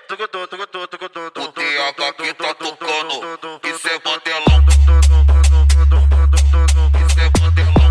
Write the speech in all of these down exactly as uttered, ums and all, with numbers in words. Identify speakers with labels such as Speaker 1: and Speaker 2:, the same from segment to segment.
Speaker 1: O T H que tá tocando, isso é Mandelão. Isso é Mandelão.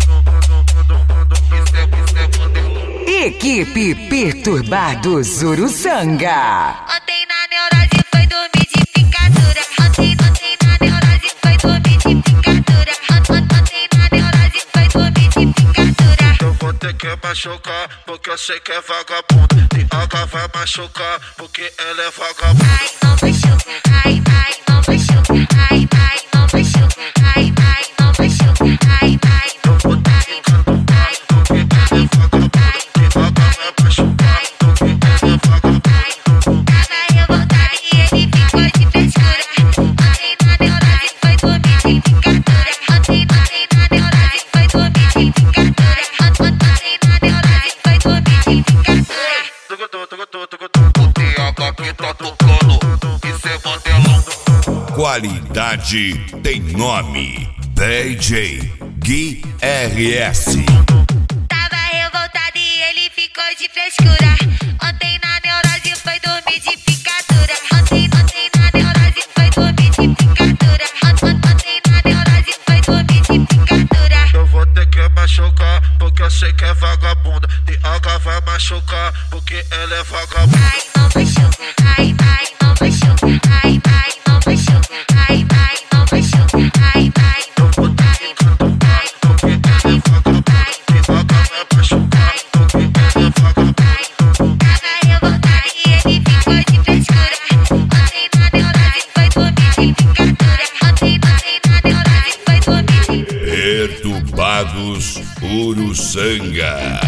Speaker 1: Isso é, isso é Mandelão.
Speaker 2: Equipe Perturbados Uruçanga.
Speaker 3: Ontem na neurose foi dormir de picadura. Ontem, ontem na neurose foi dormir de picadura. Ontem na neurose foi dormir de picadura.
Speaker 4: Eu vou ter que machucar, porque eu sei que é vagabundo. T H vai machucar, porque ela é vagabunda.
Speaker 3: Ai, não machuca, ai, ai, não machuca, ai, ai, não machuca, ai, ai, não machuca, ai, ai,
Speaker 4: Eu vou ter que cantar, porque ela é vagabunda. T H vai machucar, porque ela é vagabunda.
Speaker 3: tava revoltado e ele ficou de frescura. Ontem na neurose foi dormir de picadura. Ontem, ontem na neurose foi dormir de picadura. Ontem na neurose foi dormir de picadura.
Speaker 1: O T H que tá tocando, isso é Mandelão.
Speaker 5: Qualidade tem nome. D J Gui R S.
Speaker 3: Tava revoltado e ele ficou de frescura. Ontem na neurose foi dormir de picadura. Ontem, ontem na neurose foi dormir de picadura. Ontem na neurose foi dormir de picadura.
Speaker 4: Eu vou ter que machucar, porque eu sei que é vagabunda. T H vai machucar, porque ela é vagabunda.
Speaker 3: Ai, não machuca, ai, ai, não machuca, ai, ai, não machuca, ai, ai, não machuca, ai, ai,
Speaker 4: Eu vou ter que cantar, porque ela é vagabunda. T H vai machucar, porque ela é vagabunda.
Speaker 3: tava revoltado e ele ficou de frescura. Ontem na neurose foi dormir de picadura. Ontem, ontem na neurose foi dormir de
Speaker 5: Perturbados Uruçanga.